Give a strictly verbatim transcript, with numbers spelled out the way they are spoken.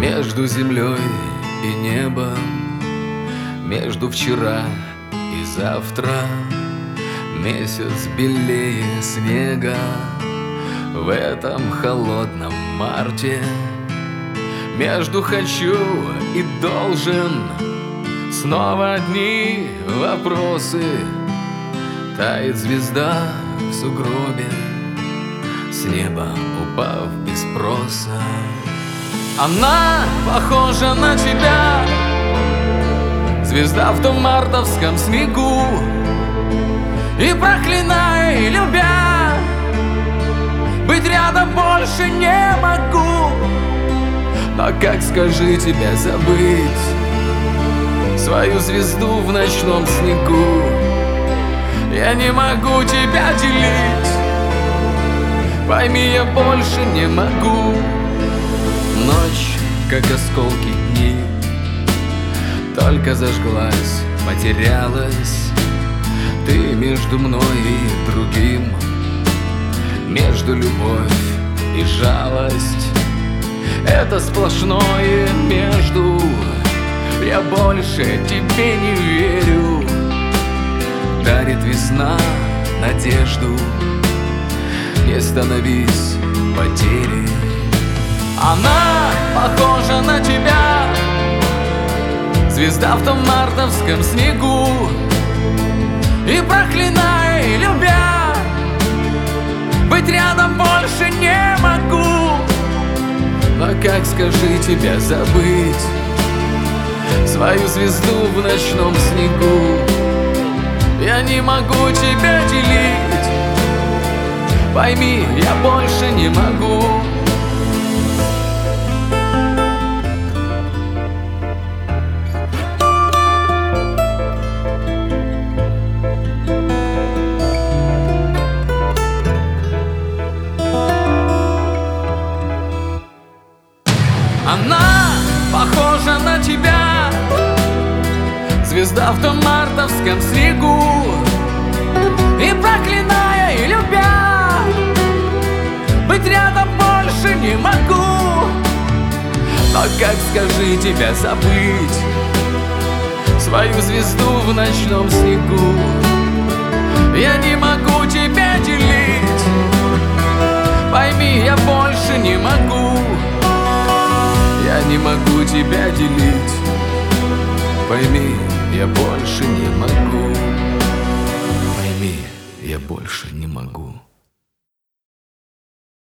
Между землей и небом, между вчера и завтра, месяц белее снега. В этом холодном марте между хочу и должен снова одни вопросы. Тает звезда в сугробе, с неба упав без спроса. Она похожа на тебя, звезда в том мартовском снегу. И проклиная, и любя, быть рядом больше не могу. Но как, скажи, тебя забыть, свою звезду в ночном снегу? Я не могу тебя делить, пойми, я больше не могу. Ночь, как осколки дней, только зажглась, потерялась. Ты между мной и другим, между любовь и жалость. Это сплошное между, я больше тебе не верю. Дарит весна надежду, не становись потерей. Она похожа на тебя, звезда в том мартовском снегу. И проклиная, и любя, быть рядом больше не могу. Но как, скажи, тебя забыть, свою звезду в ночном снегу? Я не могу тебя делить, пойми, я больше не могу. Она похожа на тебя, звезда в том мартовском снегу. И проклиная, и любя, быть рядом больше не могу. Но как, скажи, тебя забыть, свою звезду в ночном снегу? Я не могу тебя делить, пойми, я больше не могу. Я не могу тебя делить, пойми, я больше не могу. Пойми, я больше не могу.